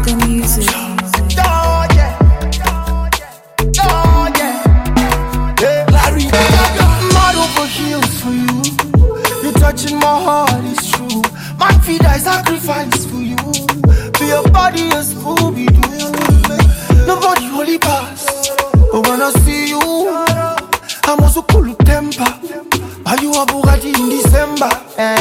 the music. Oh yeah, oh yeah, yeah. Larry, mad over heels for you. You touching my heart, it's true. Man feed I sacrifice for you. For your body is Scooby-Doo. Nobody holy pass. But when I see you, I'm also cool with temper. Are you a Bugatti in December?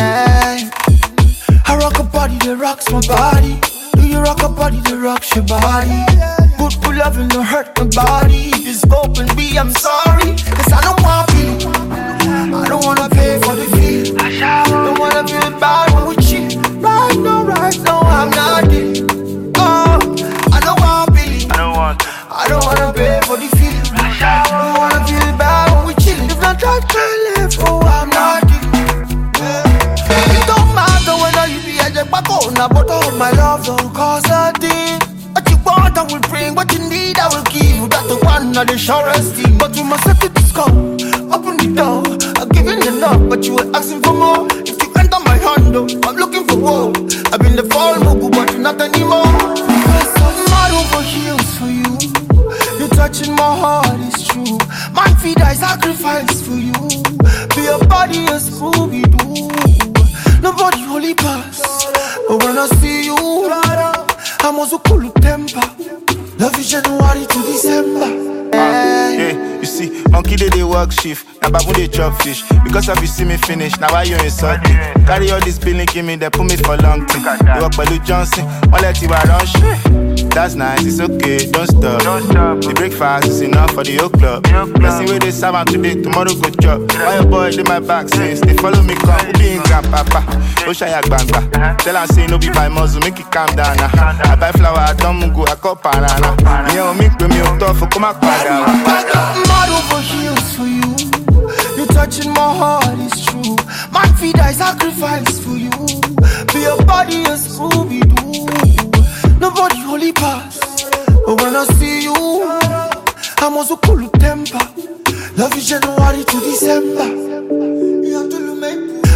I rock a body that rocks my body. Do you rock a body that rocks your body? Good for loving don't hurt my body. If it's open B, I'm sorry. Cause I don't want feel. I don't wanna pay for the feel. Don't wanna feel bad when we cheat. Right now, I'm not it. Oh, I don't want feel. I don't wanna pay for the feel. Don't wanna feel bad when we chill. If not try to live, oh, I'm not it. It don't matter whether you be a jackpot, but all my love don't cause a thing. What you want, I will bring. What you need, I will give. You got the one of the surest thing. But you must set it to score. Open the door, I'm giving enough, but you were asking for more. If you enter my hand, I'm looking for more. I've been the fall mugu, but you're not anymore. I'm mad over heels for you. You're touching my heart, it's true. Man feed I sacrifice for you. For your body is Scooby-Doo. Nobody holy pass. But when I see you, I'm also cool with temper. Love is January to December. Yeah, you see, monkey they work shift, and baboon they chop fish. Because of you see me finish, now why you insult me? Carry all this billing, give me, they put me for long thing. You work by Luke Johnson, one let you run shit. That's nice, it's okay, don't stop. The breakfast is enough for the whole club. Blessing where they serve am today, tomorrow go chop. Why your boy in my back since they follow me come, who be in grandpapa? Oshaya Gbangba. Tell her say no be by muzzle, make it calm down now. I buy flower, I don't mungo, I call banana. You know me, me tough, come back. Mad over heels for you. You're touching my heart, it's true. Man feed I sacrifice for you. For your body is Scooby-Doo. Nobody holy pass. But when I see you, I'm also cool with temper. Love is January to December. You have to make